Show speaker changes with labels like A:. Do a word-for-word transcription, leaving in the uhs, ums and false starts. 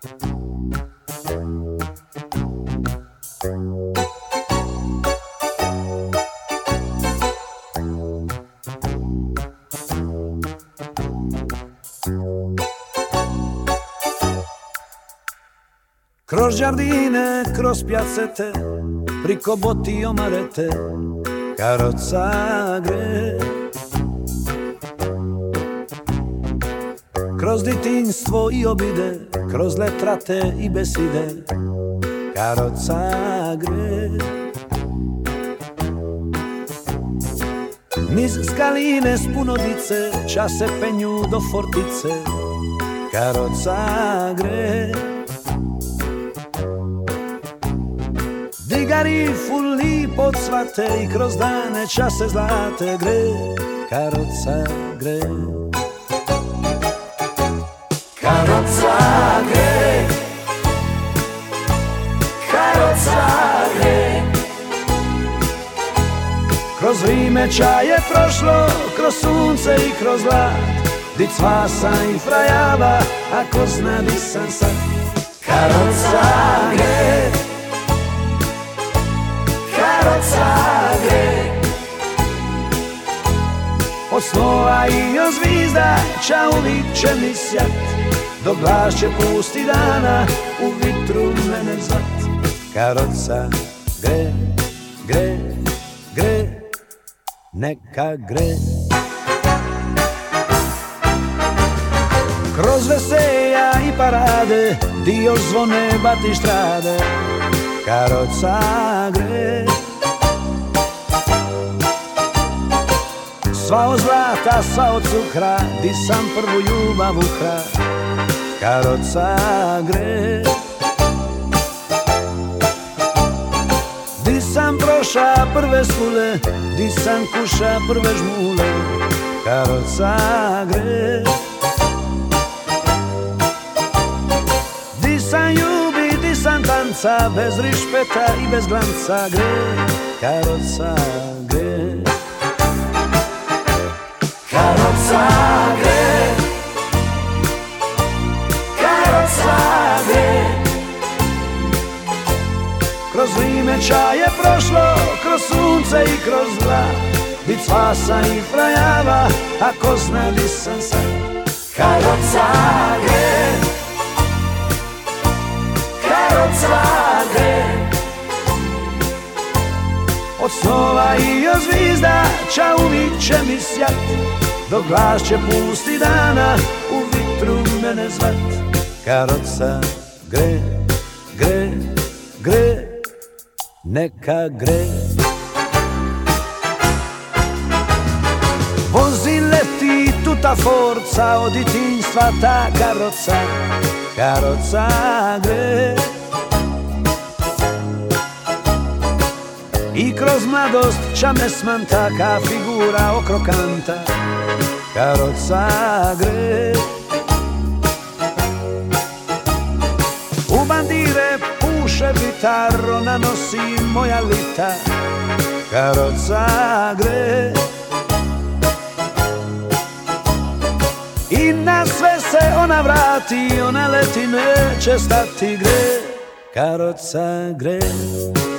A: Kroz giardine, kroz piazzette, priko botti omarete, carrozza gre. Kroz djetinjstvo i obide, kroz letrate i beside, carrozza gre. Niz skaline s puno dice, ča se penju do fortice, carrozza gre. Digari fulli podsvate i kroz dane čase zlate gre, carrozza gre. Carrozza gre, carrozza gre. Kroz vrijeme ča je prošlo, kroz sunce i kroz zlat, di cvasa i frajava, ako zna di sam sad. Carrozza gre, carrozza gre. Od snova i od zvizda ča uvijek će mi sjat, dok glas će pusti dana u vitru mene zvat. Carrozza gre, gre, gre, neka gre. Kroz veselja i parade, dio zvone batištrade, carrozza gre. Sva od zlata, sva od cukra, di sam prvu ljubav ukra, carrozza gre. Di sam proša prve skule, di sam kuša prve žmule, carrozza gre. Di sam ljubi, di sam tanca, bez rišpeta i bez glanca gre, carrozza gre. Carrozza gre, carrozza gre. Kroz vrijeme ča je prošlo, kroz sunce i kroz zlat, di cvasa i frajava, ako zna di sam sad. Carrozza gre, carrozza gre. Od snova i od zvizda ča uvijek će mi sjat, dok glas će pusti dana u vitru mene zvat. Carrozza gre, gre, gre, neka gre. Vozi, leti tuta forza, od djetinjstva ta carrozza, carrozza gre. I kroz mladost ča me smanta, ka figura okrokanta, carrozza gre. U bandire puše bitarro, nanosi moja lita, carrozza gre. I na sve se ona vrati, ona leti neće stati gre, carrozza gre.